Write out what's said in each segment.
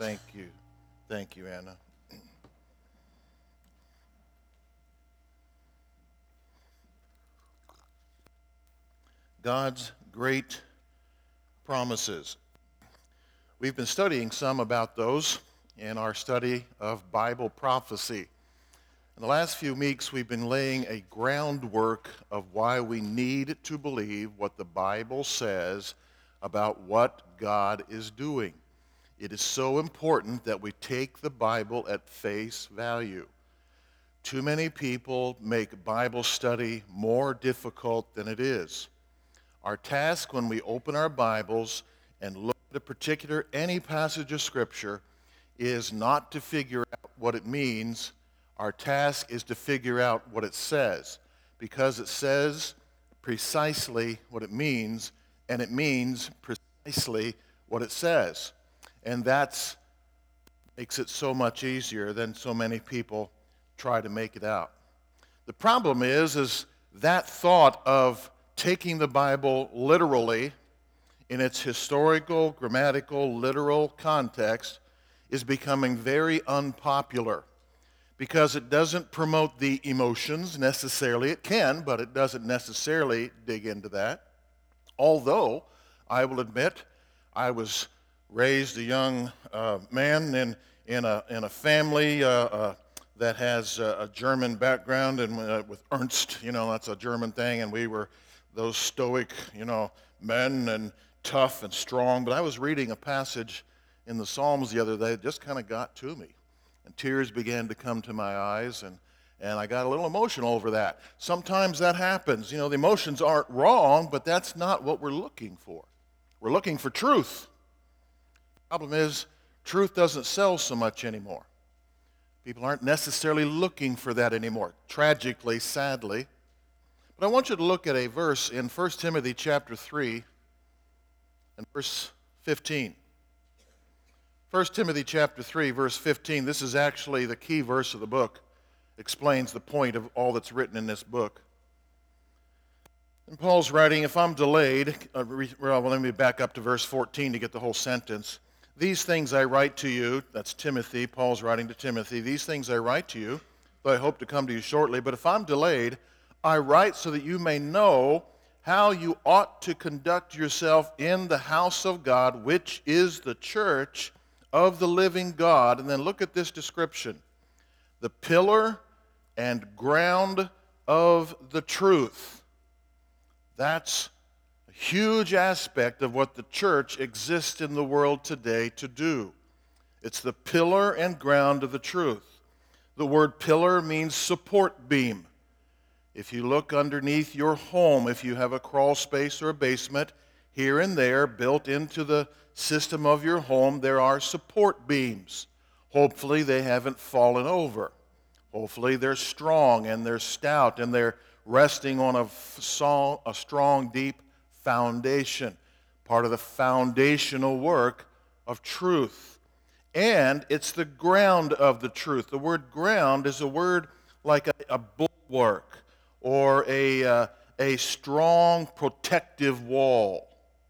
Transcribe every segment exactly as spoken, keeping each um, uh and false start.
Thank you. Thank you, Anna. God's great promises. We've been studying some about those in our study of Bible prophecy. In the last few weeks, we've been laying a groundwork of why we need to believe what the Bible says about what God is doing. It is so important that we take the Bible at face value. Too many people make Bible study more difficult than it is. Our task when we open our Bibles and look at a particular, any passage of Scripture, is not to figure out what it means. Our task is to figure out what it says, because it says precisely what it means, and it means precisely what it says. And that makes it so much easier than so many people try to make it out. The problem is, is that thought of taking the Bible literally in its historical, grammatical, literal context is becoming very unpopular because it doesn't promote the emotions necessarily. It can, but it doesn't necessarily dig into that. Although, I will admit, I was raised a young uh, man in, in, a, in a family uh, uh, that has uh, a German background, and uh, with Ernst, you know, that's a German thing, and we were those stoic, you know, men and tough and strong. But I was reading a passage in the Psalms the other day that just kind of got to me, and tears began to come to my eyes, and, and I got a little emotional over that. Sometimes that happens. You know, the emotions aren't wrong, but that's not what we're looking for. We're looking for truth. The problem is, truth doesn't sell so much anymore. People aren't necessarily looking for that anymore, tragically, sadly. But I want you to look at a verse in First Timothy chapter three and verse fifteen. First Timothy chapter three, verse fifteen. This is actually the key verse of the book. It explains the point of all that's written in this book. And Paul's writing, if I'm delayed, uh, well, let me back up to verse fourteen to get the whole sentence. These things I write to you, that's Timothy, Paul's writing to Timothy, these things I write to you, though I hope to come to you shortly, but if I'm delayed, I write so that you may know how you ought to conduct yourself in the house of God, which is the church of the living God. And then look at this description. The pillar and ground of the truth. That's a huge aspect of what the church exists in the world today to do. It's the pillar and ground of the truth. The word pillar means support beam. If you look underneath your home, if you have a crawl space or a basement, here and there, built into the system of your home, there are support beams. Hopefully they haven't fallen over. Hopefully they're strong and they're stout and they're resting on a, a strong, deep foundation, part of the foundational work of truth. And it's the ground of the truth. The word ground is a word like a, a bulwark or a, uh, a strong protective wall.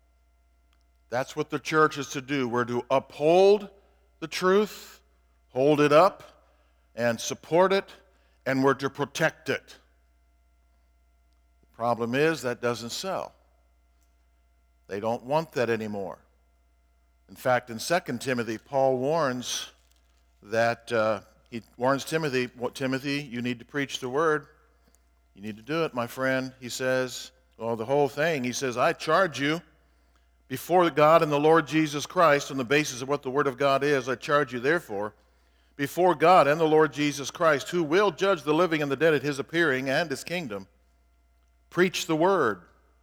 That's what the church is to do. We're to uphold the truth, hold it up, and support it, and we're to protect it. The problem is that doesn't sell. They don't want that anymore. In fact, in Second Timothy, Paul warns that, uh, he warns Timothy, well, Timothy, you need to preach the word. You need to do it, my friend. He says, well, the whole thing, he says, I charge you before God and the Lord Jesus Christ, on the basis of what the Word of God is, I charge you therefore, before God and the Lord Jesus Christ, who will judge the living and the dead at His appearing and His kingdom, preach the Word.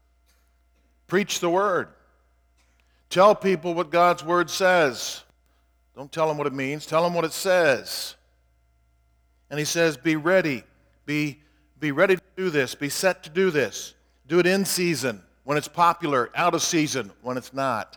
Preach the Word. Tell people what God's Word says. Don't tell them what it means. Tell them what it says. And he says, be ready. Be, be ready to do this. Be set to do this. Do it in season, when it's popular, out of season, when it's not.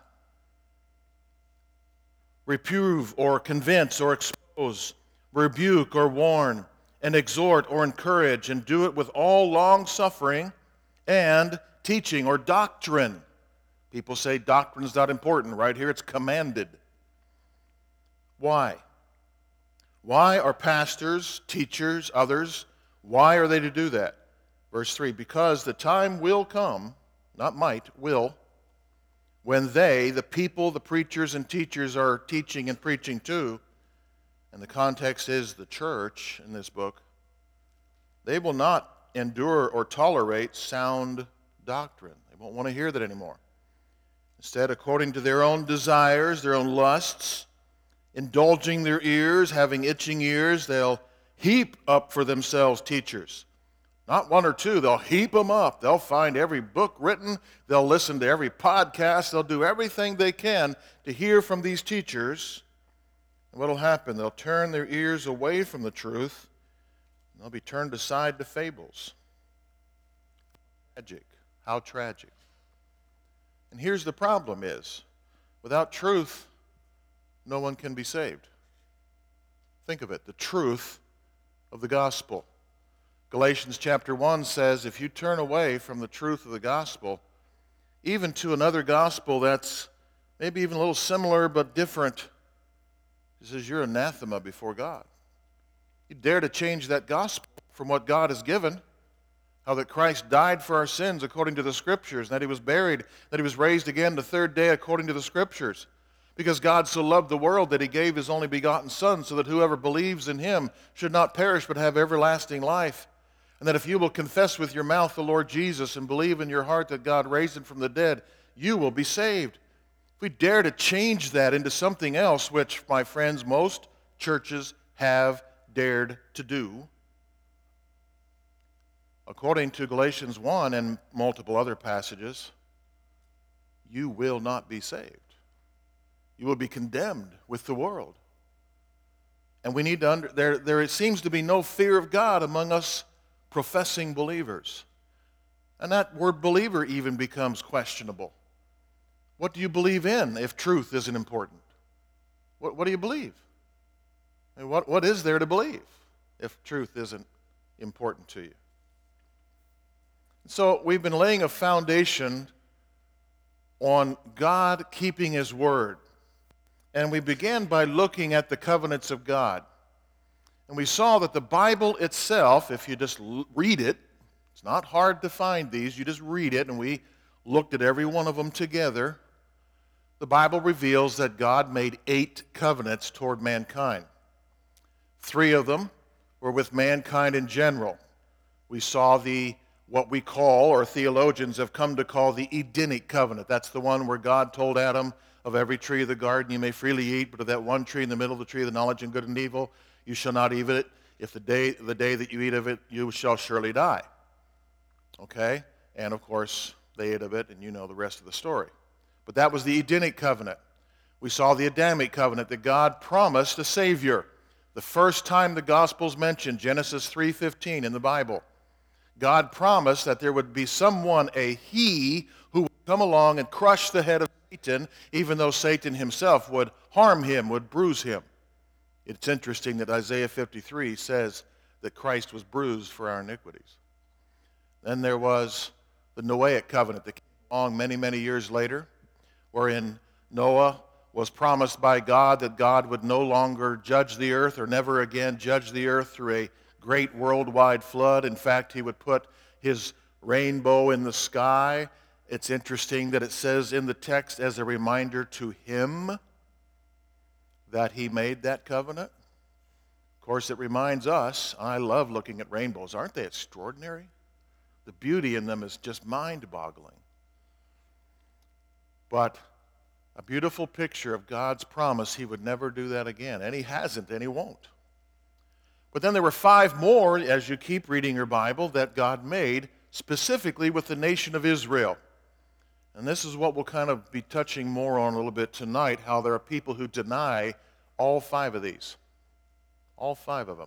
Reprove or convince or expose, rebuke or warn, and exhort or encourage, and do it with all long-suffering and teaching or doctrine. People say doctrine's not important. Right here it's commanded. Why? Why are pastors, teachers, others, why are they to do that? Verse three, because the time will come, not might, will, when they, the people, the preachers and teachers are teaching and preaching to, and the context is the church in this book, they will not endure or tolerate sound doctrine. They won't want to hear that anymore. Instead, according to their own desires, their own lusts, indulging their ears, having itching ears, they'll heap up for themselves teachers. Not one or two, they'll heap them up. They'll find every book written, they'll listen to every podcast, they'll do everything they can to hear from these teachers. And what will happen? They'll turn their ears away from the truth, and they'll be turned aside to fables. Tragic. How tragic. And here's the problem is, without truth, no one can be saved. Think of it, the truth of the gospel. Galatians chapter one says, if you turn away from the truth of the gospel, even to another gospel that's maybe even a little similar but different, he says you're anathema before God. You dare to change that gospel from what God has given, how that Christ died for our sins according to the Scriptures, that he was buried, that he was raised again the third day according to the Scriptures. Because God so loved the world that he gave his only begotten Son, so that whoever believes in him should not perish but have everlasting life. And that if you will confess with your mouth the Lord Jesus and believe in your heart that God raised him from the dead, you will be saved. If we dare to change that into something else, which, my friends, most churches have dared to do, according to Galatians one and multiple other passages, you will not be saved. You will be condemned with the world. And we need to under, there, there seems to be no fear of God among us professing believers. And that word believer even becomes questionable. What do you believe in if truth isn't important? What, what do you believe? And what, what is there to believe if truth isn't important to you? So we've been laying a foundation on God keeping his word. And we began by looking at the covenants of God. And we saw that the Bible itself, if you just read it, it's not hard to find these, you just read it, and we looked at every one of them together. The Bible reveals that God made eight covenants toward mankind. Three of them were with mankind in general. We saw the what we call, or theologians have come to call, the Edenic covenant. That's the one where God told Adam, of every tree of the garden you may freely eat, but of that one tree in the middle of the tree of the knowledge of good and evil, you shall not eat of it. If the day, the day that you eat of it, you shall surely die. Okay? And of course, they ate of it, and you know the rest of the story. But that was the Edenic covenant. We saw the Adamic covenant, that God promised a Savior. The first time the Gospel's mentioned, Genesis three fifteen in the Bible, God promised that there would be someone, a he, who would come along and crush the head of Satan, even though Satan himself would harm him, would bruise him. It's interesting that Isaiah fifty-three says that Christ was bruised for our iniquities. Then there was the Noahic covenant that came along many, many years later, wherein Noah was promised by God that God would no longer judge the earth or never again judge the earth through a great worldwide flood. In fact, he would put his rainbow in the sky. It's interesting that it says in the text as a reminder to him that he made that covenant. Of course, it reminds us, I love looking at rainbows. Aren't they extraordinary? The beauty in them is just mind-boggling. But a beautiful picture of God's promise he would never do that again. And he hasn't, and he won't. But then there were five more, as you keep reading your Bible, that God made specifically with the nation of Israel. And this is what we'll kind of be touching more on a little bit tonight, how there are people who deny all five of these. All five of them.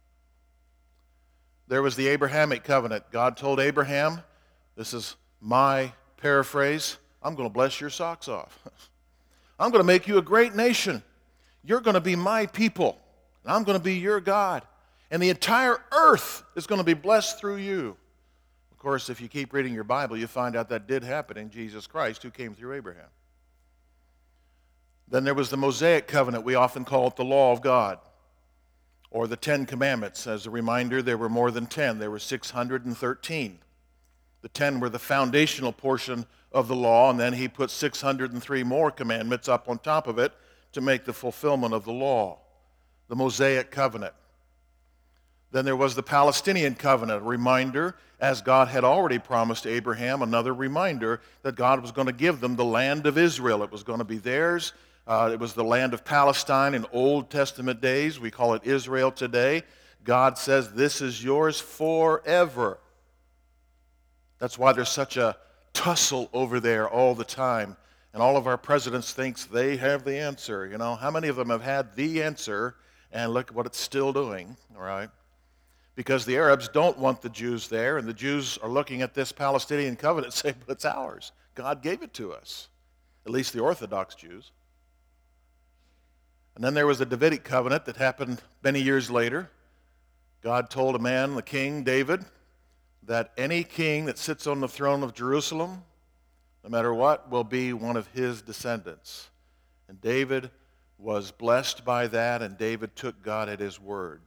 There was the Abrahamic covenant. God told Abraham, this is my paraphrase, I'm going to bless your socks off. I'm going to make you a great nation. You're going to be my people. And I'm going to be your God. And the entire earth is going to be blessed through you. Of course, if you keep reading your Bible, you find out that did happen in Jesus Christ, who came through Abraham. Then there was the Mosaic covenant. We often call it the law of God, or the Ten Commandments. As a reminder, there were more than ten. There were six hundred thirteen. The ten were the foundational portion of the law, and then he put six hundred three more commandments up on top of it to make the fulfillment of the law, the Mosaic covenant. Then there was the Palestinian covenant, a reminder, as God had already promised Abraham, another reminder that God was going to give them the land of Israel. It was going to be theirs. Uh, it was the land of Palestine in Old Testament days. We call it Israel today. God says, this is yours forever. That's why there's such a tussle over there all the time. And all of our presidents thinks they have the answer. You know, how many of them have had the answer, and look what it's still doing, all right? Because the Arabs don't want the Jews there, and the Jews are looking at this Palestinian covenant and saying, but it's ours. God gave it to us, at least the Orthodox Jews. And then there was the Davidic covenant that happened many years later. God told a man, the king, David, that any king that sits on the throne of Jerusalem, no matter what, will be one of his descendants. And David was blessed by that, and David took God at his word.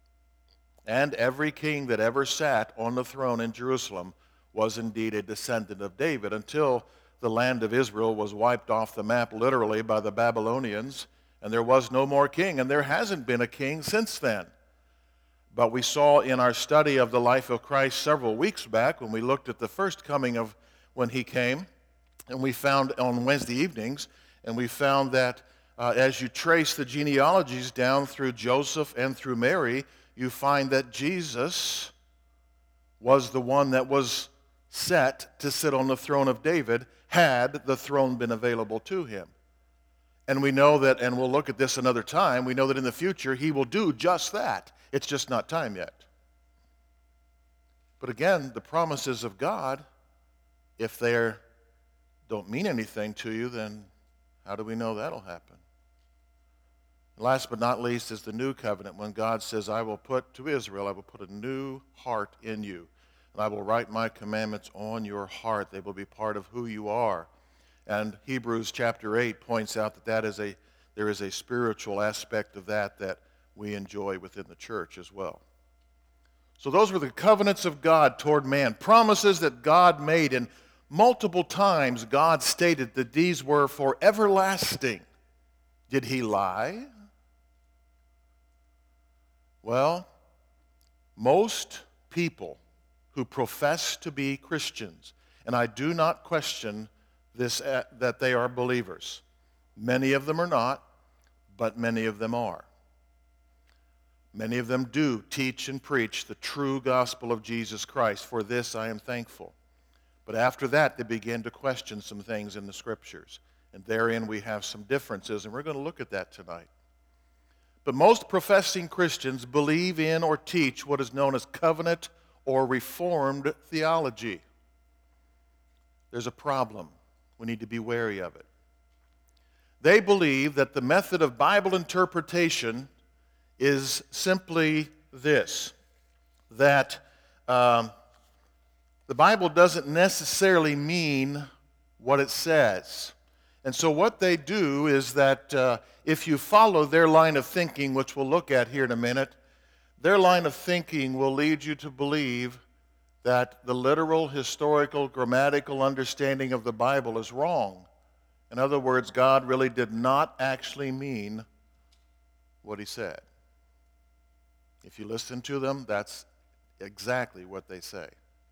And every king that ever sat on the throne in Jerusalem was indeed a descendant of David until the land of Israel was wiped off the map literally by the Babylonians, and there was no more king, and there hasn't been a king since then. But we saw in our study of the life of Christ several weeks back when we looked at the first coming of when he came, and we found on Wednesday evenings, and we found that uh, as you trace the genealogies down through Joseph and through Mary, you find that Jesus was the one that was set to sit on the throne of David had the throne been available to him. And we know that, and we'll look at this another time, we know that in the future he will do just that. It's just not time yet. But again, the promises of God, if they don't mean anything to you, then how do we know that'll happen? Last but not least is the new covenant, when God says, I will put to Israel, I will put a new heart in you, and I will write my commandments on your heart. They will be part of who you are. And Hebrews chapter eight points out that, that is a, there is a spiritual aspect of that that we enjoy within the church as well. So those were the covenants of God toward man, promises that God made, and multiple times God stated that these were for everlasting. Did he lie? Well, most people who profess to be Christians, and I do not question this, uh, that they are believers. Many of them are not, but many of them are. Many of them do teach and preach the true gospel of Jesus Christ. For this I am thankful. But after that, they begin to question some things in the Scriptures. And therein we have some differences, and we're going to look at that tonight. But most professing Christians believe in or teach what is known as covenant or reformed theology. There's a problem. We need to be wary of it. They believe that the method of Bible interpretation is simply this, that um, the Bible doesn't necessarily mean what it says. And so what they do is that uh, if you follow their line of thinking, which we'll look at here in a minute, their line of thinking will lead you to believe that the literal, historical, grammatical understanding of the Bible is wrong. In other words, God really did not actually mean what he said. If you listen to them, that's exactly what they say.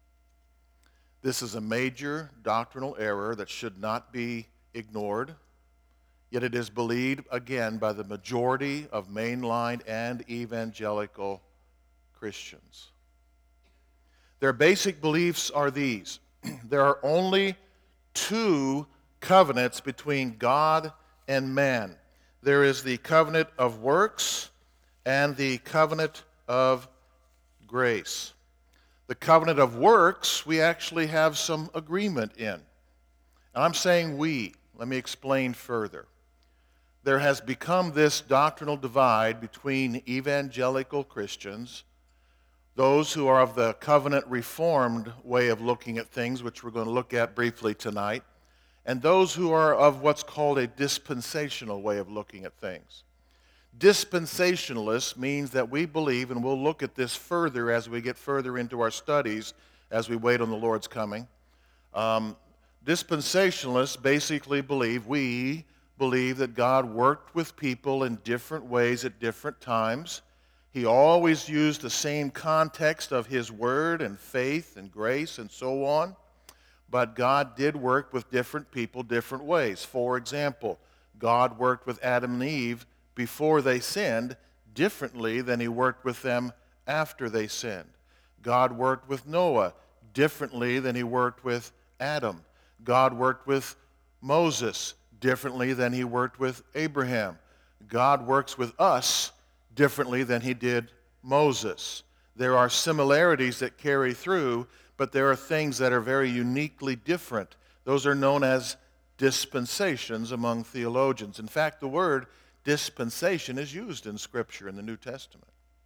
This is a major doctrinal error that should not be ignored, yet it is believed, again, by the majority of mainline and evangelical Christians. Their basic beliefs are these. There are only two covenants between God and man. There is the covenant of works and the covenant of grace. The covenant of works, we actually have some agreement in. And I'm saying we. Let me explain further. There has become this doctrinal divide between evangelical Christians, those who are of the covenant reformed way of looking at things, which we're going to look at briefly tonight, and those who are of what's called a dispensational way of looking at things. Dispensationalist means that we believe, and we'll look at this further as we get further into our studies as we wait on the Lord's coming. Um, dispensationalists basically believe, we believe that God worked with people in different ways at different times. He always used the same context of his word and faith and grace and so on. But God did work with different people different ways. For example, God worked with Adam and Eve before they sinned differently than he worked with them after they sinned. God worked with Noah differently than he worked with Adam. God worked with Moses differently than he worked with Abraham. God works with us differently than he did Moses. There are similarities that carry through, but there are things that are very uniquely different. Those are known as dispensations among theologians. In fact, the word dispensation is used in Scripture in the New Testament.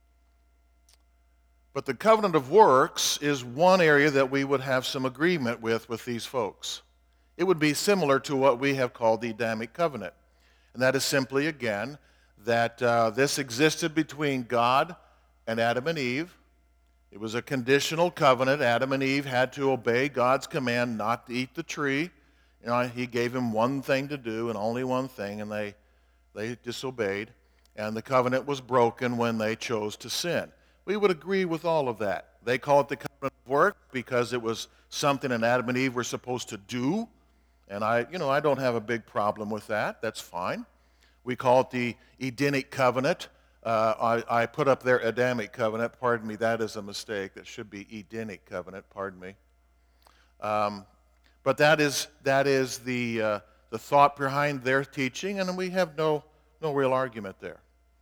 But the covenant of works is one area that we would have some agreement with with these folks. It would be similar to what we have called the Adamic covenant. And that is simply, again, that uh, this existed between God and Adam and Eve. It was a conditional covenant. Adam and Eve had to obey God's command not to eat the tree. You know, he gave them one thing to do and only one thing, and they, they disobeyed. And the covenant was broken when they chose to sin. We would agree with all of that. They call it the covenant of work because it was something that Adam and Eve were supposed to do. And I, you know, I don't have a big problem with that. That's fine. We call it the Edenic covenant. Uh, I, I put up there Adamic covenant. Pardon me, that is a mistake. That should be Edenic covenant. Pardon me. Um, but that is that is the uh, the thought behind their teaching, and we have no no real argument there.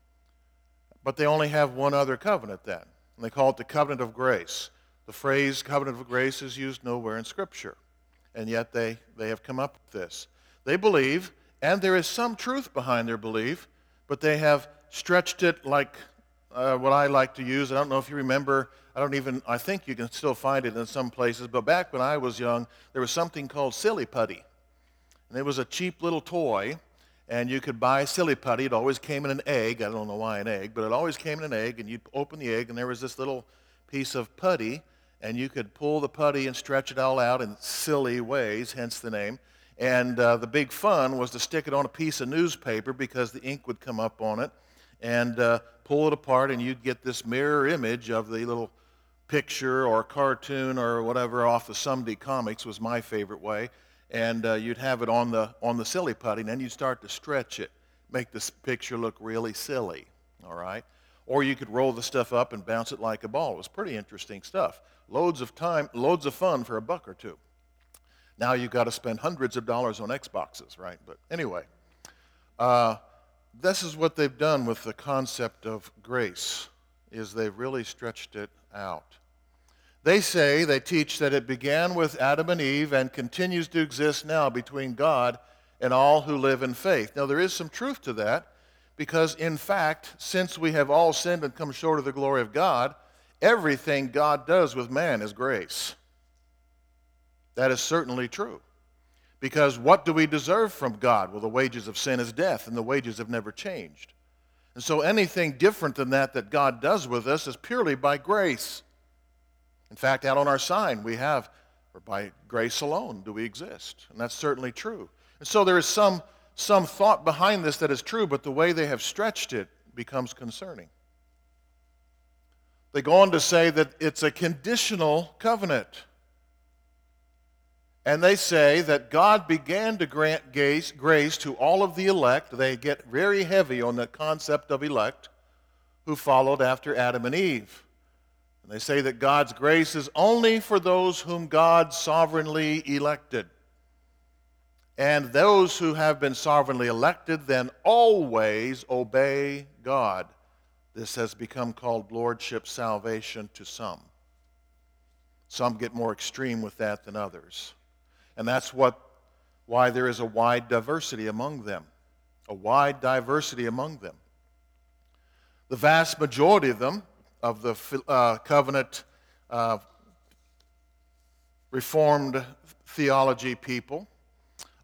But they only have one other covenant then, and they call it the covenant of grace. The phrase covenant of grace is used nowhere in Scripture, and yet they they have come up with this. They believe, and there is some truth behind their belief, but they have stretched it like uh, what I like to use. I don't know if you remember, I don't even, I think you can still find it in some places, but back when I was young, there was something called Silly Putty. And it was a cheap little toy, and you could buy Silly Putty. It always came in an egg. I don't know why an egg, but it always came in an egg, and you'd open the egg, and there was this little piece of putty, and you could pull the putty and stretch it all out in silly ways, hence the name. And uh, the big fun was to stick it on a piece of newspaper because the ink would come up on it, and uh, pull it apart, and you'd get this mirror image of the little picture or cartoon or whatever off the Sunday Comics was my favorite way, and uh, you'd have it on the on the Silly Putty, and then you'd start to stretch it, make this picture look really silly, all right? Or you could roll the stuff up and bounce it like a ball. It was pretty interesting stuff. Loads of time, loads of fun for a buck or two. Now you've got to spend hundreds of dollars on Xboxes, right? But anyway, uh, this is what they've done with the concept of grace, is they've really stretched it out. They say, they teach that it began with Adam and Eve and continues to exist now between God and all who live in faith. Now there is some truth to that, because in fact, since we have all sinned and come short of the glory of God, everything God does with man is grace. That is certainly true. Because what do we deserve from God? Well, the wages of sin is death, and the wages have never changed. And so anything different than that that God does with us is purely by grace. In fact, out on our sign we have, or by grace alone do we exist. And that's certainly true. And so there is some, some thought behind this that is true, but the way they have stretched it becomes concerning. They go on to say that it's a conditional covenant. And they say that God began to grant grace to all of the elect. They get very heavy on the concept of elect who followed after Adam and Eve. And they say that God's grace is only for those whom God sovereignly elected. And those who have been sovereignly elected then always obey God. This has become called lordship salvation to some. Some get more extreme with that than others. And that's what, why there is a wide diversity among them. A wide diversity among them. The vast majority of them, of the uh, covenant uh, Reformed theology people,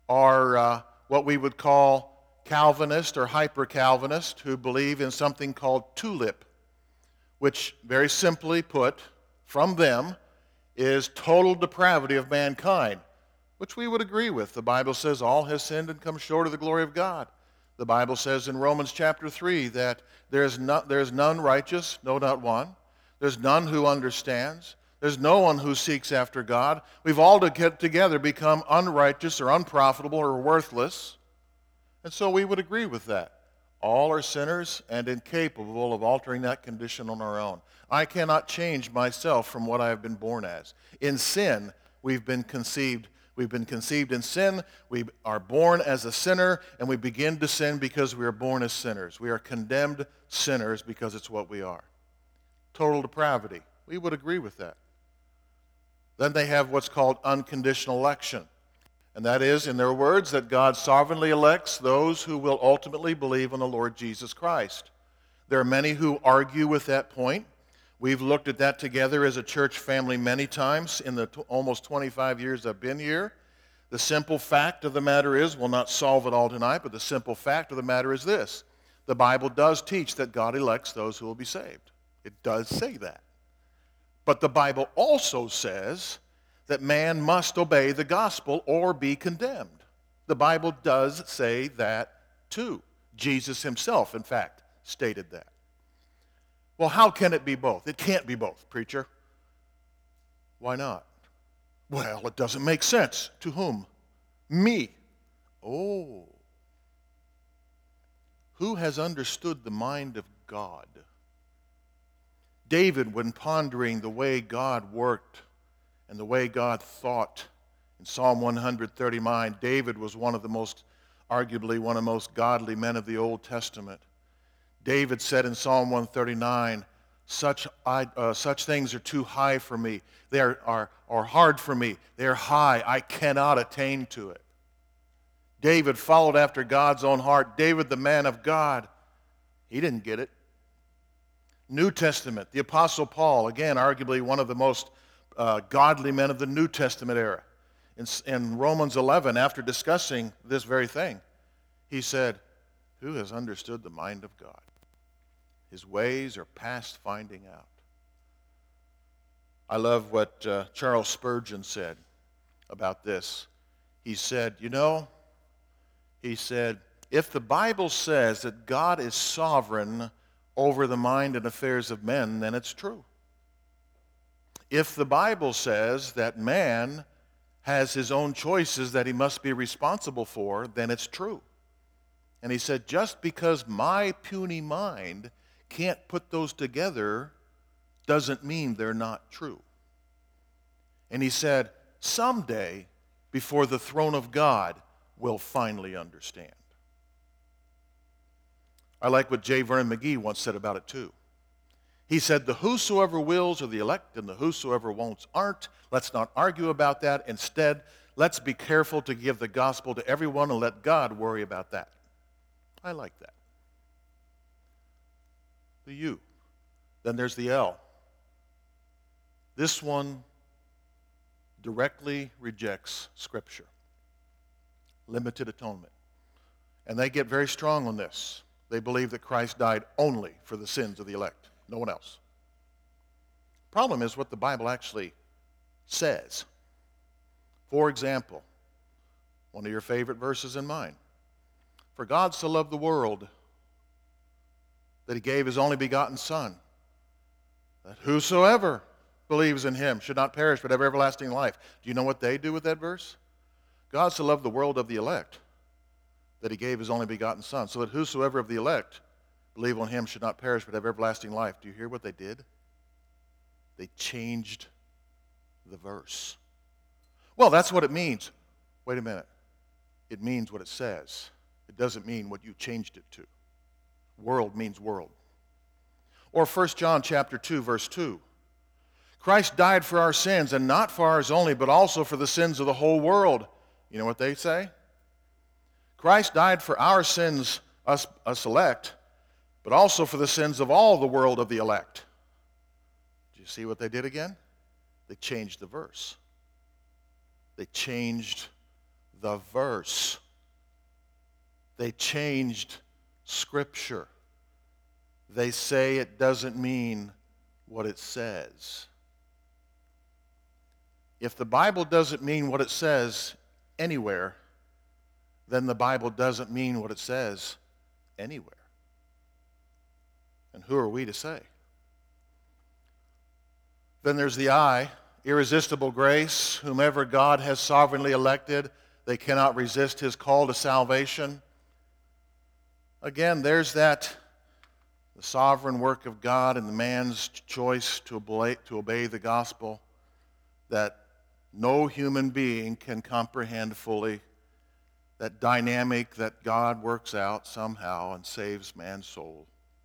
are uh, what we would call Calvinist or hyper-Calvinist, who believe in something called tulip, which, very simply put, from them, is total depravity of mankind, which we would agree with. The Bible says all have sinned and come short of the glory of God. The Bible says in Romans chapter three that there is, no, there is none righteous, no, not one. There's none who understands. There's no one who seeks after God. We've all to get together become unrighteous or unprofitable or worthless. And so we would agree with that. All are sinners and incapable of altering that condition on our own. I cannot change myself from what I have been born as. In sin, we've been conceived. We've been conceived in sin. We are born as a sinner, and we begin to sin because we are born as sinners. We are condemned sinners because it's what we are. Total depravity. We would agree with that. Then they have what's called unconditional election. And that is, in their words, that God sovereignly elects those who will ultimately believe on the Lord Jesus Christ. There are many who argue with that point. We've looked at that together as a church family many times in the t- almost twenty-five years I've been here. The simple fact of the matter is, we'll not solve it all tonight, but the simple fact of the matter is this. The Bible does teach that God elects those who will be saved. It does say that. But the Bible also says that man must obey the gospel or be condemned. The Bible does say that too. Jesus himself, in fact, stated that. Well, how can it be both? It can't be both, preacher. Why not? Well, it doesn't make sense. To whom? Me. Oh. Who has understood the mind of God? David, when pondering the way God worked and the way God thought, in Psalm one thirty-nine, David was one of the most, arguably one of the most godly men of the Old Testament. David said in Psalm one thirty-nine, such, uh, such things are too high for me. They are, are, are hard for me. They are high. I cannot attain to it. David followed after God's own heart. David, the man of God, he didn't get it. New Testament, the Apostle Paul, again, arguably one of the most uh, godly men of the New Testament era. In, in Romans eleven, after discussing this very thing, he said, who has understood the mind of God? His ways are past finding out. I love what uh, Charles Spurgeon said about this. He said, you know, he said, if the Bible says that God is sovereign over the mind and affairs of men, then it's true. If the Bible says that man has his own choices that he must be responsible for, then it's true. And he said, just because my puny mind can't put those together doesn't mean they're not true. And he said, someday, before the throne of God, we'll finally understand. I like what J. Vernon McGee once said about it too. He said, the whosoever wills are the elect and the whosoever won'ts aren't. Let's not argue about that. Instead, let's be careful to give the gospel to everyone and let God worry about that. I like that. The U. Then there's the L. This one directly rejects Scripture. Limited atonement. And they get very strong on this. They believe that Christ died only for the sins of the elect, no one else. Problem is what the Bible actually says. For example, one of your favorite verses in mine. For God so loved the world that he gave his only begotten Son, that whosoever believes in him should not perish but have everlasting life. Do you know what they do with that verse? God so loved the world of the elect that he gave his only begotten Son, so that whosoever of the elect believe on him should not perish but have everlasting life. Do you hear what they did? They changed the verse. Well, that's what it means. Wait a minute. It means what it says. It doesn't mean what you changed it to. World means world. Or First John chapter two, verse two. Christ died for our sins, and not for ours only, but also for the sins of the whole world. You know what they say? Christ died for our sins, us, us elect, but also for the sins of all the world of the elect. Do you see what they did again? They changed the verse. They changed the verse. They changed Scripture. They say it doesn't mean what it says. If the Bible doesn't mean what it says anywhere, then the Bible doesn't mean what it says anywhere. And who are we to say? Then there's the I, irresistible grace. Whomever God has sovereignly elected, they cannot resist his call to salvation. Again, there's that, the sovereign work of God and the man's choice to obey, to obey the gospel that no human being can comprehend fully, that dynamic that God works out somehow and saves man's soul.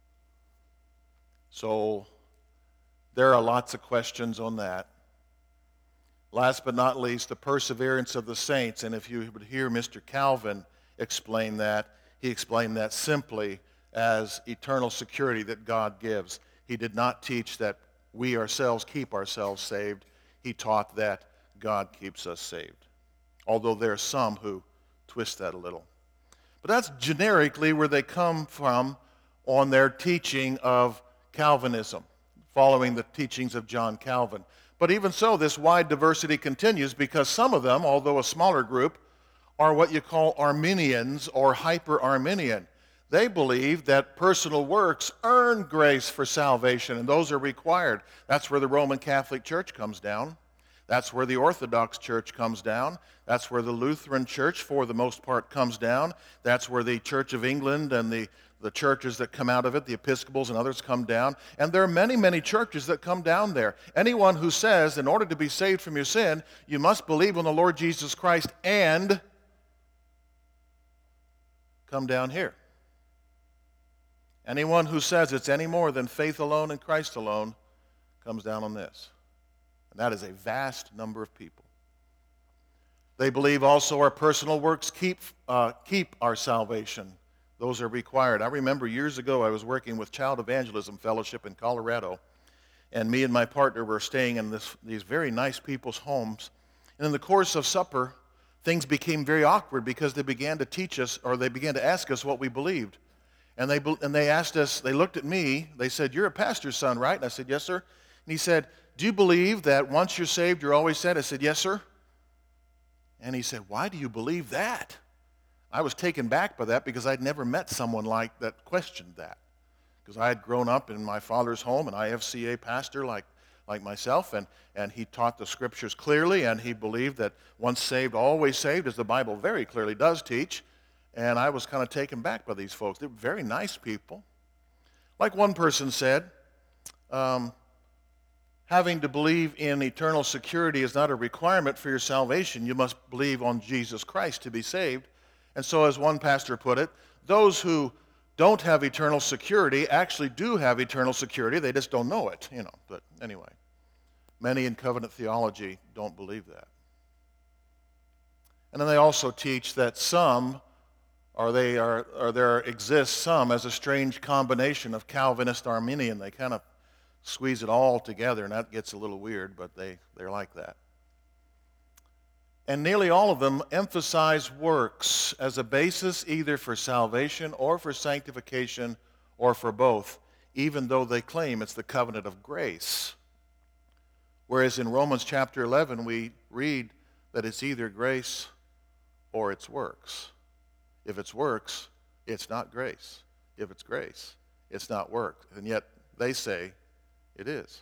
So there are lots of questions on that. Last but not least, the perseverance of the saints. And if you would hear Mister Calvin explain that, he explained that simply as eternal security that God gives. He did not teach that we ourselves keep ourselves saved. He taught that God keeps us saved, although there are some who twist that a little. But that's generically where they come from on their teaching of Calvinism, following the teachings of John Calvin. But even so, this wide diversity continues because some of them, although a smaller group, are what you call Arminians or hyper-Arminian. They believe that personal works earn grace for salvation, and those are required. That's where the Roman Catholic Church comes down. That's where the Orthodox Church comes down. That's where the Lutheran Church, for the most part, comes down. That's where the Church of England and the, the churches that come out of it, the Episcopals and others, come down. And there are many, many churches that come down there. Anyone who says, in order to be saved from your sin, you must believe in the Lord Jesus Christ and come down here. Anyone who says it's any more than faith alone and Christ alone comes down on this. And that is a vast number of people. They believe also our personal works keep, uh, keep our salvation. Those are required. I remember years ago I was working with Child Evangelism Fellowship in Colorado, and me and my partner were staying in this, these very nice people's homes. And in the course of supper, things became very awkward because they began to teach us, or they began to ask us what we believed. And they, and they asked us, they looked at me, they said, "You're a pastor's son, right?" And I said, "Yes, sir." And he said, "Do you believe that once you're saved, you're always saved?" I said, "Yes, sir." And he said, "Why do you believe that?" I was taken back by that because I'd never met someone like that questioned that. Because I had grown up in my father's home, an I F C A pastor like, like myself, and, and he taught the scriptures clearly, and he believed that once saved, always saved, as the Bible very clearly does teach. And I was kind of taken back by these folks. They're very nice people. Like one person said, um, having to believe in eternal security is not a requirement for your salvation. You must believe on Jesus Christ to be saved. And so, as one pastor put it, those who don't have eternal security actually do have eternal security. They just don't know it, you know. But anyway, many in covenant theology don't believe that. And then they also teach that some, or they are, or there exists some as a strange combination of Calvinist Arminian. They kind of squeeze it all together, and that gets a little weird, but they, they're like that. And nearly all of them emphasize works as a basis either for salvation or for sanctification or for both, even though they claim it's the covenant of grace. Whereas in Romans chapter eleven, we read that it's either grace or it's works. If it's works, it's not grace. If it's grace, it's not work. And yet they say it is.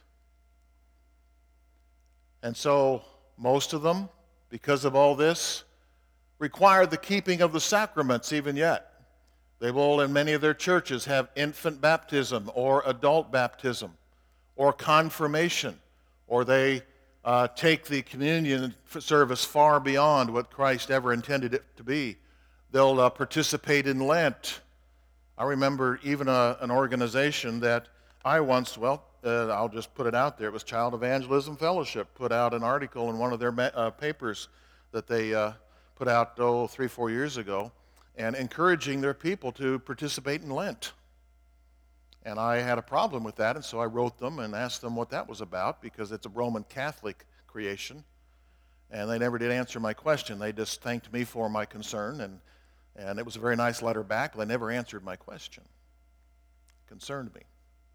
And so most of them, because of all this, require the keeping of the sacraments even yet. They will, in many of their churches, have infant baptism or adult baptism or confirmation, or they uh, take the communion service far beyond what Christ ever intended it to be. They'll uh, participate in Lent. I remember even a, an organization that I once, well, uh, I'll just put it out there. It was Child Evangelism Fellowship put out an article in one of their uh, papers that they uh, put out, oh, three, four years ago, and encouraging their people to participate in Lent. And I had a problem with that, and so I wrote them and asked them what that was about, because it's a Roman Catholic creation. And they never did answer my question. They just thanked me for my concern, and, and it was a very nice letter back, but they never answered my question. It concerned me.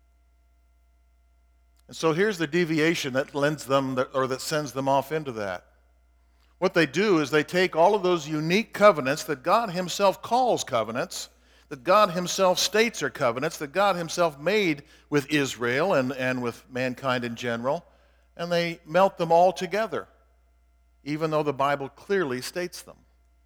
And so here's the deviation that lends them, or that sends them off into that. What they do is they take all of those unique covenants that God himself calls covenants, that God himself states are covenants, that God himself made with Israel and, and with mankind in general, and they melt them all together, even though the Bible clearly states them.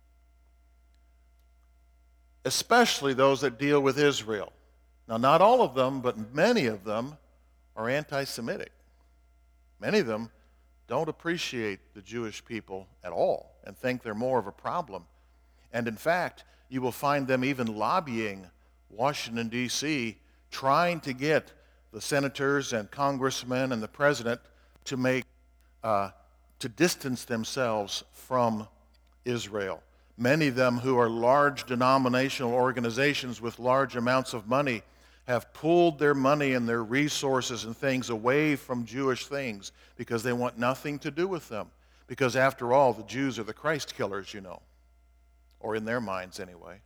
Especially those that deal with Israel. Now, not all of them, but many of them are anti-Semitic. Many of them don't appreciate the Jewish people at all and think they're more of a problem. And in fact, you will find them even lobbying Washington, D C, trying to get the senators and congressmen and the president to make, uh, to distance themselves from Israel. Many of them who are large denominational organizations with large amounts of money have pulled their money and their resources and things away from Jewish things because they want nothing to do with them. Because after all, the Jews are the Christ killers, you know, or in their minds anyway.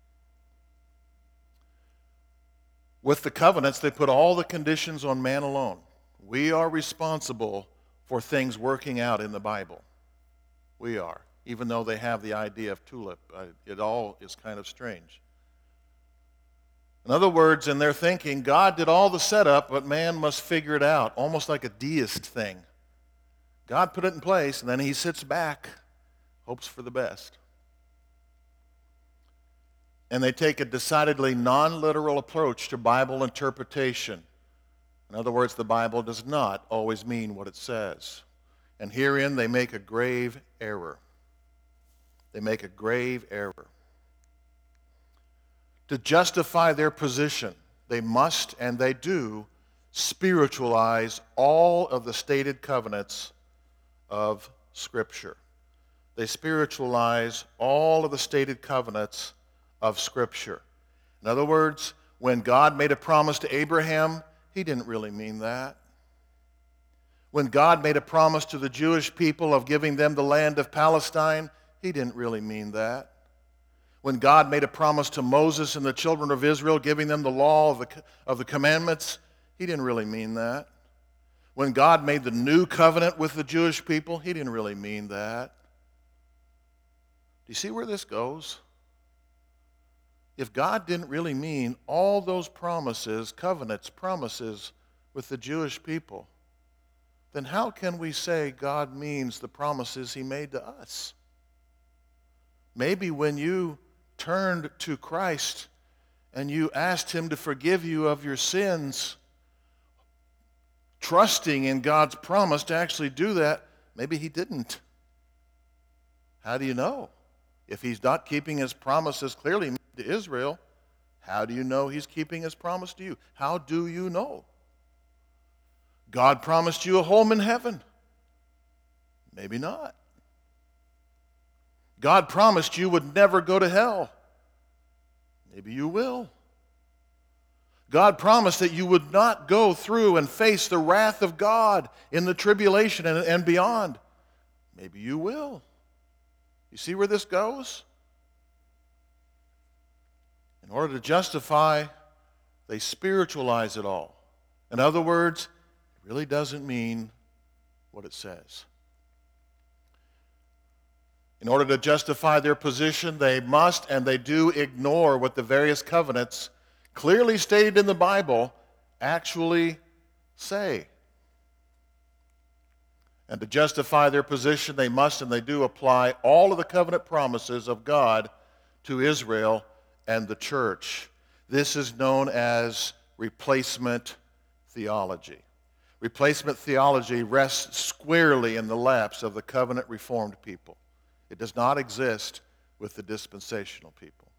With the covenants, they put all the conditions on man alone. We are responsible for things working out in the Bible. We are, even though they have the idea of tulip. It all is kind of strange. In other words, in their thinking, God did all the setup, but man must figure it out, almost like a deist thing. God put it in place, and then he sits back, hopes for the best. And they take a decidedly non-literal approach to Bible interpretation. In other words, the Bible does not always mean what it says. And herein they make a grave error. They make a grave error. To justify their position, they must and they do spiritualize all of the stated covenants of Scripture. They spiritualize all of the stated covenants of Scripture. In other words, when God made a promise to Abraham, he didn't really mean that. When God made a promise to the Jewish people of giving them the land of Palestine, he didn't really mean that. When God made a promise to Moses and the children of Israel, giving them the law of the, of the commandments, he didn't really mean that. When God made the new covenant with the Jewish people, he didn't really mean that. Do you see where this goes? If God didn't really mean all those promises, covenants, promises with the Jewish people, then how can we say God means the promises he made to us? Maybe when you turned to Christ and you asked him to forgive you of your sins, trusting in God's promise to actually do that, maybe he didn't. How do you know? If he's not keeping his promises clearly to Israel, how do you know he's keeping his promise to you? How do you know? God promised you a home in heaven. Maybe not. God promised you would never go to hell. Maybe you will. God promised that you would not go through and face the wrath of God in the tribulation and, and beyond. Maybe you will. You see where this goes? In order to justify, they spiritualize it all. In other words, it really doesn't mean what it says. In order to justify their position, they must and they do ignore what the various covenants clearly stated in the Bible actually say. And to justify their position, they must and they do apply all of the covenant promises of God to Israel and the church. This is known as replacement theology. Replacement theology rests squarely in the laps of the covenant reformed people. It does not exist with the dispensational people.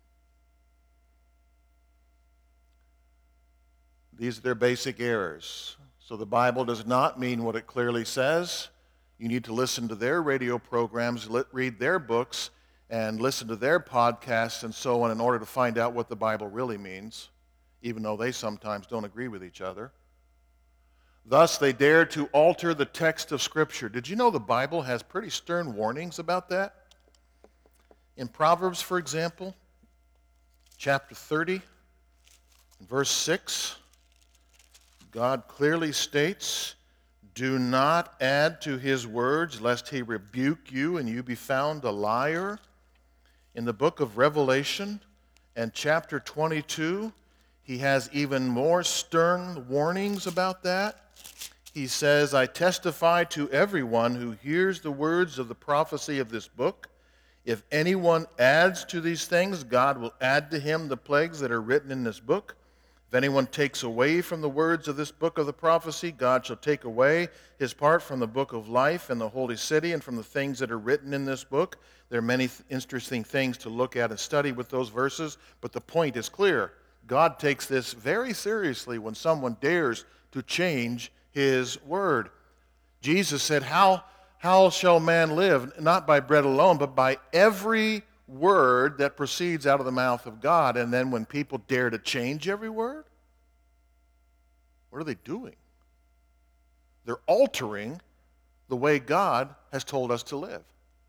These are their basic errors. So the Bible does not mean what it clearly says. You need to listen to their radio programs, read their books, and listen to their podcasts and so on in order to find out what the Bible really means, even though they sometimes don't agree with each other. Thus, they dared to alter the text of Scripture. Did you know the Bible has pretty stern warnings about that? In Proverbs, for example, chapter thirty, verse six, God clearly states, "Do not add to his words, lest he rebuke you and you be found a liar." In the book of Revelation and chapter twenty-two, he has even more stern warnings about that. He says, "I testify to everyone who hears the words of the prophecy of this book. If anyone adds to these things, God will add to him the plagues that are written in this book. If anyone takes away from the words of this book of the prophecy, God shall take away his part from the book of life and the holy city and from the things that are written in this book." There are many th- interesting things to look at and study with those verses, but the point is clear. God takes this very seriously when someone dares to change his word. Jesus said, how, how shall man live? Not by bread alone, but by every word that proceeds out of the mouth of God. And then when people dare to change every word, what are they doing? They're altering the way God has told us to live.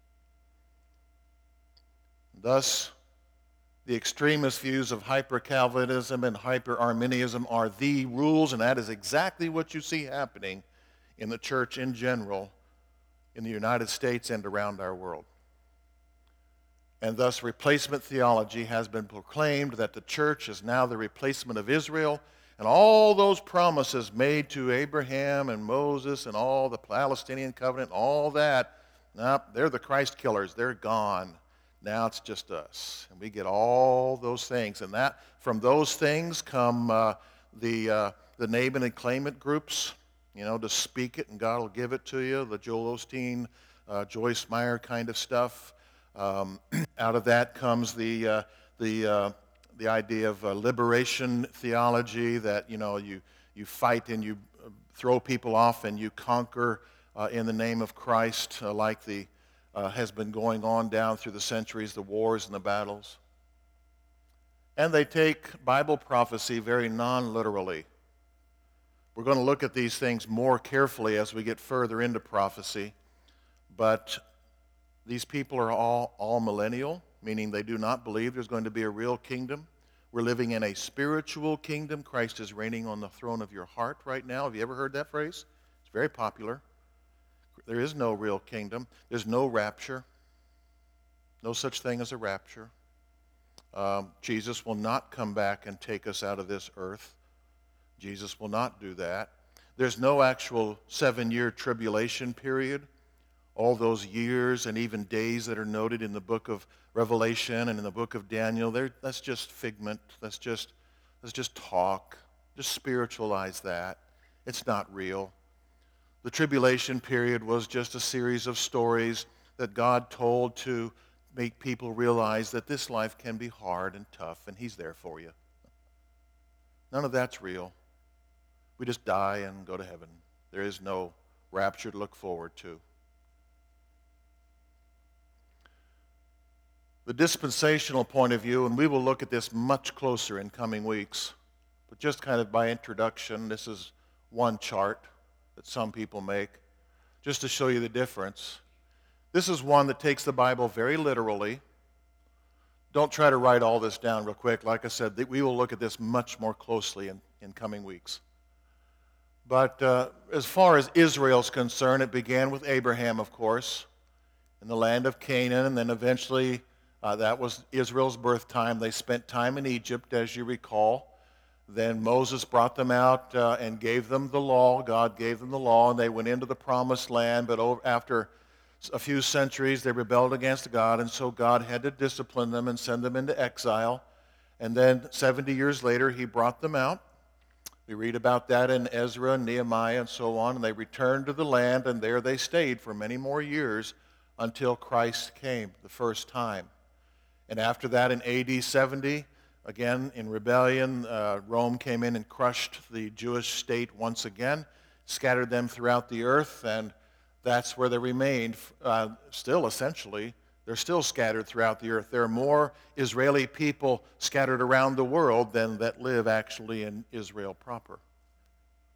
Thus, the extremist views of hyper-Calvinism and hyper-Arminianism are the rules, and that is exactly what you see happening in the church in general in the United States and around our world. And thus, replacement theology has been proclaimed that the church is now the replacement of Israel, and all those promises made to Abraham and Moses and all the Palestinian covenant, all that, nope, they're the Christ killers. They're gone. Now it's just us. And we get all those things. And that from those things come uh, the, uh, the name it and claim it groups, you know, to speak it and God will give it to you, the Joel Osteen, uh, Joyce Meyer kind of stuff. Um, out of that comes the, uh, the, uh, the idea of uh, liberation theology, that, you know, you, you fight and you throw people off and you conquer uh, in the name of Christ, uh, like the Uh, has been going on down through the centuries, the wars and the battles. And they take Bible prophecy very non-literally. We're going to look at these things more carefully as we get further into prophecy. But these people are all, all millennial, meaning they do not believe there's going to be a real kingdom. We're living in a spiritual kingdom. Christ is reigning on the throne of your heart right now. Have you ever heard that phrase? It's very popular. There is no real kingdom. There's no rapture. No such thing as a rapture. Um, Jesus will not come back and take us out of this earth. Jesus will not do that. There's no actual seven-year tribulation period. All those years and even days that are noted in the book of Revelation and in the book of Daniel, that's just figment. That's just, that's just talk. Just spiritualize that. It's not real. The tribulation period was just a series of stories that God told to make people realize that this life can be hard and tough, and he's there for you. None of that's real. We just die and go to heaven. There is no rapture to look forward to. The dispensational point of view, and we will look at this much closer in coming weeks, but just kind of by introduction, this is one chart that some people make, just to show you the difference. This is one that takes the Bible very literally. Don't try to write all this down real quick. Like I said, we will look at this much more closely in, in coming weeks. But uh, as far as Israel's concerned, it began with Abraham, of course, in the land of Canaan, and then eventually uh, that was Israel's birth time. They spent time in Egypt, as you recall. Then Moses brought them out uh, and gave them the law. God gave them the law, and they went into the promised land. But over, after a few centuries, they rebelled against God, and so God had to discipline them and send them into exile. And then seventy years later, he brought them out. We read about that in Ezra and Nehemiah and so on. And they returned to the land, and there they stayed for many more years until Christ came the first time. And after that, in A D seventy, again, in rebellion, uh, Rome came in and crushed the Jewish state once again, scattered them throughout the earth, and that's where they remained. Uh, still, essentially, they're still scattered throughout the earth. There are more Israeli people scattered around the world than that live actually in Israel proper.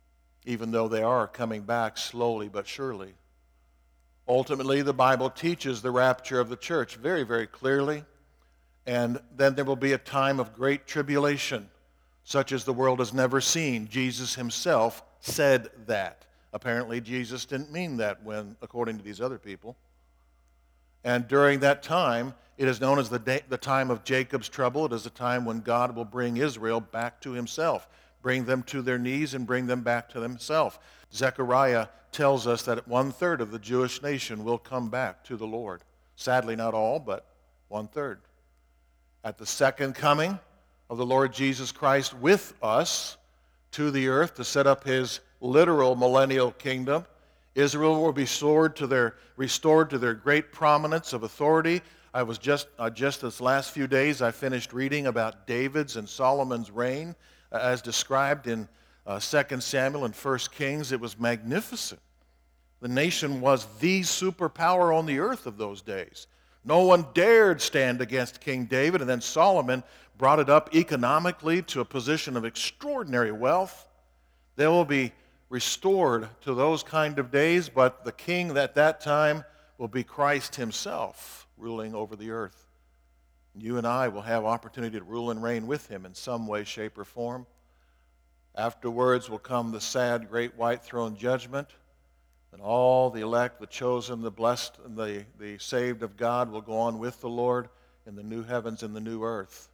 even though they are coming back slowly but surely. Ultimately, the Bible teaches the rapture of the church very, very clearly, and then there will be a time of great tribulation, such as the world has never seen. Jesus himself said that. Apparently, Jesus didn't mean that when, according to these other people. And during that time, it is known as the, day, the time of Jacob's trouble. It is the time when God will bring Israel back to himself, bring them to their knees and bring them back to himself. Zechariah tells us that one-third of the Jewish nation will come back to the Lord. Sadly, not all, but one-third. At the second coming of the Lord Jesus Christ with us to the earth to set up his literal millennial kingdom, Israel will be restored to their, restored to their great prominence of authority. I was just, uh, just this last few days, I finished reading about David's and Solomon's reign uh, as described in uh, Second Samuel and First Kings. It was magnificent. The nation was the superpower on the earth of those days. No one dared stand against King David, and then Solomon brought it up economically to a position of extraordinary wealth. They will be restored to those kind of days, but the king at that time will be Christ himself ruling over the earth. You and I will have opportunity to rule and reign with him in some way, shape, or form. Afterwards will come the sad, great white throne judgment, and all the elect, the chosen, the blessed, and the, the saved of God will go on with the Lord in the new heavens and the new earth.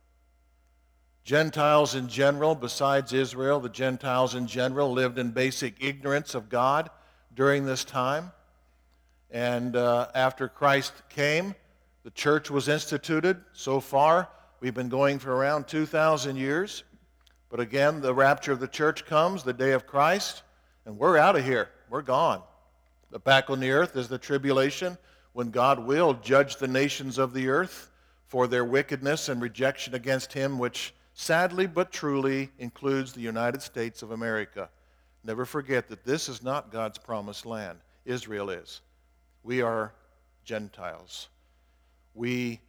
Gentiles in general, besides Israel, the Gentiles in general lived in basic ignorance of God during this time. And uh, after Christ came, the church was instituted. So far, we've been going for around two thousand years. But again, the rapture of the church comes, the day of Christ, and we're out of here. We're gone. But back on the earth is the tribulation, when God will judge the nations of the earth for their wickedness and rejection against him, which sadly but truly includes the United States of America. Never forget that this is not God's promised land. Israel is. We are Gentiles. We,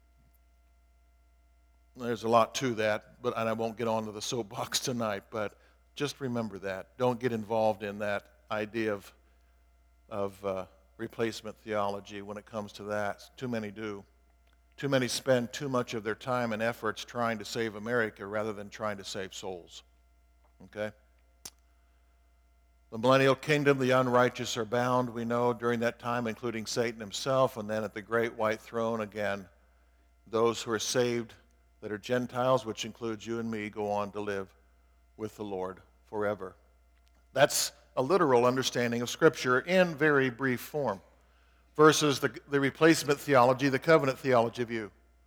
there's a lot to that, but and I won't get onto the soapbox tonight, but just remember that. Don't get involved in that idea of, of uh, replacement theology when it comes to that. Too many do. Too many spend too much of their time and efforts trying to save America rather than trying to save souls. Okay? The millennial kingdom, the unrighteous are bound, we know, during that time, including Satan himself, and then at the great white throne, again, those who are saved that are Gentiles, which includes you and me, go on to live with the Lord forever. That's a literal understanding of Scripture in very brief form, versus the, the replacement theology, the covenant theology view.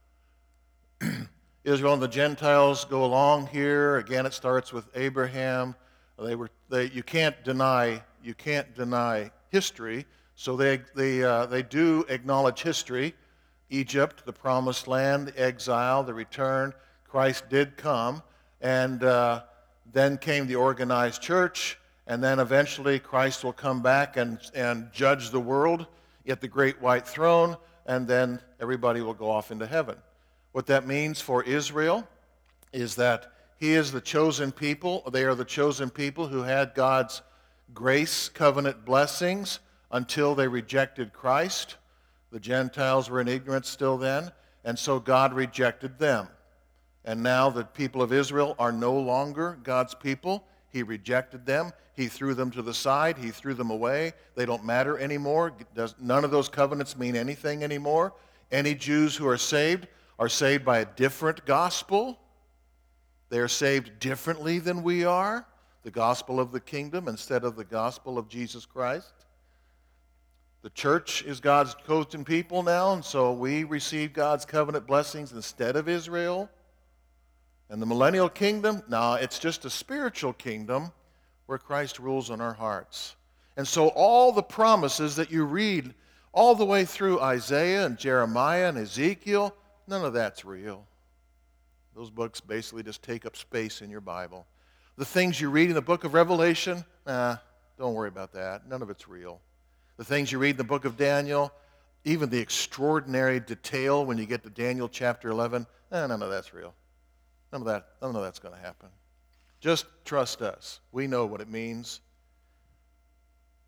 Israel and the Gentiles go along here. Again, it starts with Abraham. They were, they, you can't deny, you can't deny history. So they, they, uh, they do acknowledge history. Egypt, the promised land, the exile, the return. Christ did come. And uh, then came the organized church. And then eventually Christ will come back and, and judge the world at the great white throne, and then everybody will go off into heaven. What that means for Israel is that he is the chosen people. They are the chosen people who had God's grace covenant blessings until they rejected Christ. The Gentiles were in ignorance still then, and so God rejected them. And now the people of Israel are no longer God's people. He rejected them. He threw them to the side. He threw them away. They don't matter anymore. Does, none of those covenants mean anything anymore. Any Jews who are saved are saved by a different gospel. They are saved differently than we are, the gospel of the kingdom instead of the gospel of Jesus Christ. The church is God's chosen people now, and so we receive God's covenant blessings instead of Israel. And the millennial kingdom, no, it's just a spiritual kingdom where Christ rules in our hearts. And so all the promises that you read all the way through Isaiah and Jeremiah and Ezekiel, none of that's real. Those books basically just take up space in your Bible. The things you read in the book of Revelation, nah, don't worry about that. None of it's real. The things you read in the book of Daniel, even the extraordinary detail when you get to Daniel chapter eleven, eh, none of that's real. None of that, none of that's going to happen. Just trust us. We know what it means.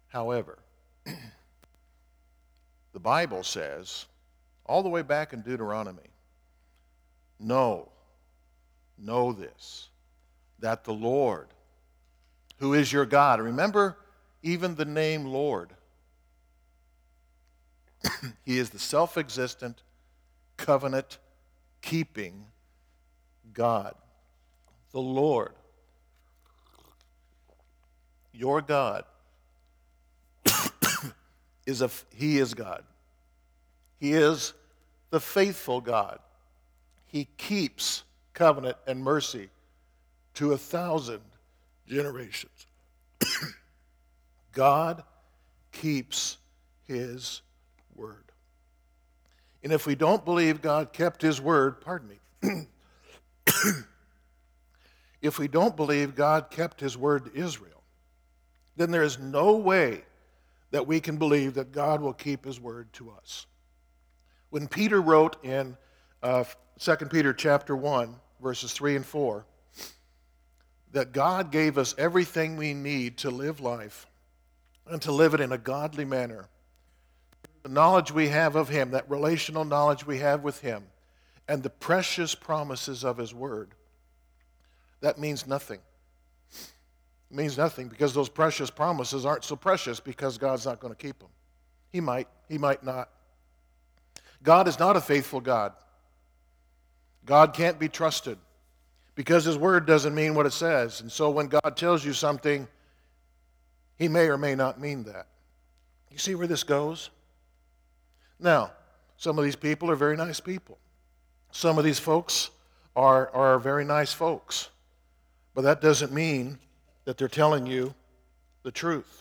However, the Bible says, all the way back in Deuteronomy, know, know this, that the Lord, who is your God, remember even the name Lord, he is the self-existent, covenant-keeping God. The Lord, your God, is a, he is God. He is the faithful God. He keeps covenant and mercy to a thousand generations. God keeps his word. And if we don't believe God kept his word, pardon me, if we don't believe God kept his word to Israel, then there is no way that we can believe that God will keep his word to us. When Peter wrote in uh, Second Peter chapter one, verses three and four, that God gave us everything we need to live life and to live it in a godly manner, the knowledge we have of him, that relational knowledge we have with him, and the precious promises of his word, that means nothing. It means nothing because those precious promises aren't so precious because God's not going to keep them. He might, he might not. God is not a faithful God. God can't be trusted because his word doesn't mean what it says. And so when God tells you something, he may or may not mean that. You see where this goes? Now, some of these people are very nice people. Some of these folks are, are very nice folks. But that doesn't mean that they're telling you the truth.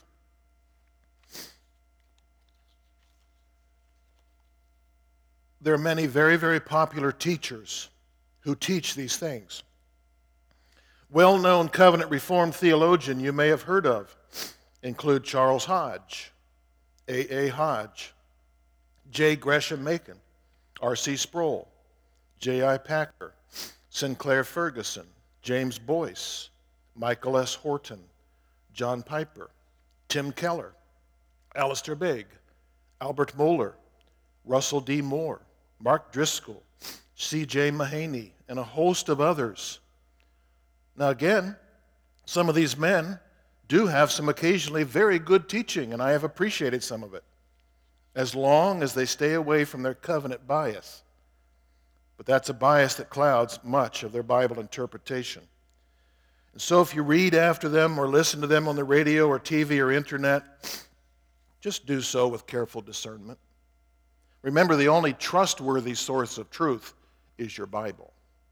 There are many very, very popular teachers who teach these things. Well-known covenant reformed theologian you may have heard of include Charles Hodge, A A Hodge, J. Gresham Machen, R C Sproul, J I Packer, Sinclair Ferguson, James Boyce, Michael S. Horton, John Piper, Tim Keller, Alistair Begg, Albert Mohler, Russell D. Moore, Mark Driscoll, C J Mahaney, and a host of others. Now again, some of these men do have some occasionally very good teaching, and I have appreciated some of it, as long as they stay away from their covenant bias. But that's a bias that clouds much of their Bible interpretation. And so if you read after them or listen to them on the radio or T V or internet, just do so with careful discernment. Remember, the only trustworthy source of truth is your Bible.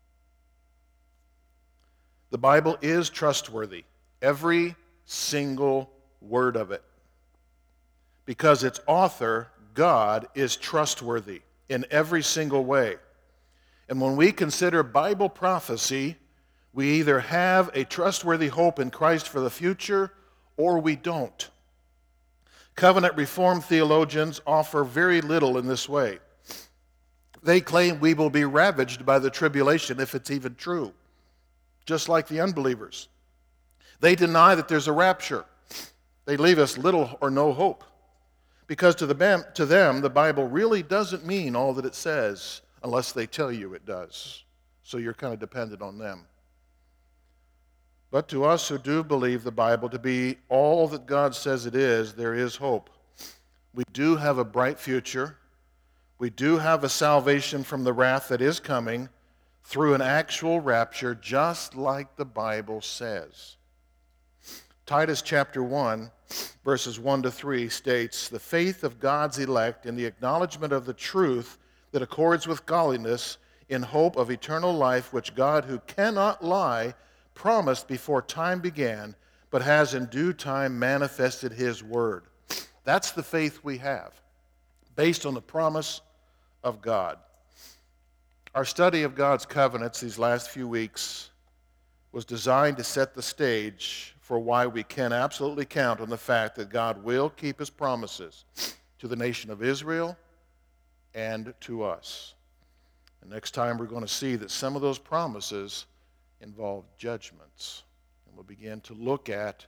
The Bible is trustworthy, every single word of it, because its author, God, is trustworthy in every single way. And when we consider Bible prophecy, we either have a trustworthy hope in Christ for the future or we don't. Covenant Reformed theologians offer very little in this way. They claim we will be ravaged by the tribulation if it's even true, just like the unbelievers. They deny that there's a rapture. They leave us little or no hope, because to, the, to them, the Bible really doesn't mean all that it says unless they tell you it does. So you're kind of dependent on them. But to us who do believe the Bible to be all that God says it is, there is hope. We do have a bright future. We do have a salvation from the wrath that is coming through an actual rapture, just like the Bible says. Titus chapter one, verses one to three states, "The faith of God's elect in the acknowledgement of the truth that accords with godliness in hope of eternal life, which God, who cannot lie, promised before time began, but has in due time manifested his word." That's the faith we have, based on the promise of God. Our study of God's covenants these last few weeks was designed to set the stage for why we can absolutely count on the fact that God will keep his promises to the nation of Israel and to us. And next time we're going to see that some of those promises involve judgments. And we'll begin to look at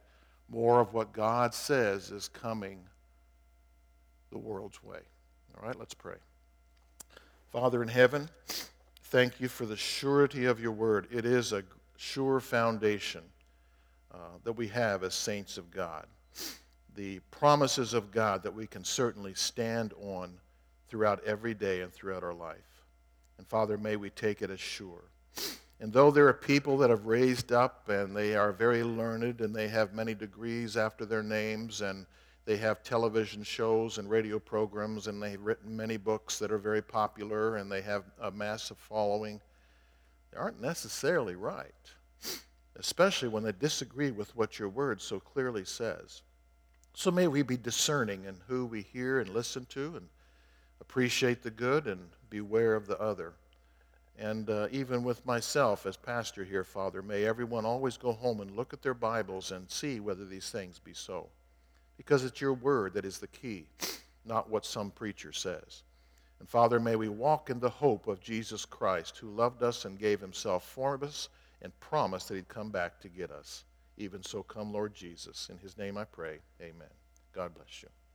more of what God says is coming the world's way. All right, let's pray. Father in heaven, thank you for the surety of your word. It is a sure foundation uh, that we have as saints of God. The promises of God that we can certainly stand on throughout every day and throughout our life. And Father, may we take it as sure. And though there are people that have raised up and they are very learned and they have many degrees after their names and they have television shows and radio programs and they've written many books that are very popular and they have a massive following, they aren't necessarily right, especially when they disagree with what your word so clearly says. So may we be discerning in who we hear and listen to and appreciate the good and beware of the other. And uh, even with myself as pastor here, Father, may everyone always go home and look at their Bibles and see whether these things be so. Because it's your word that is the key, not what some preacher says. And Father, may we walk in the hope of Jesus Christ, who loved us and gave himself for us and promised that he'd come back to get us. Even so, come, Lord Jesus. In his name I pray, amen. God bless you.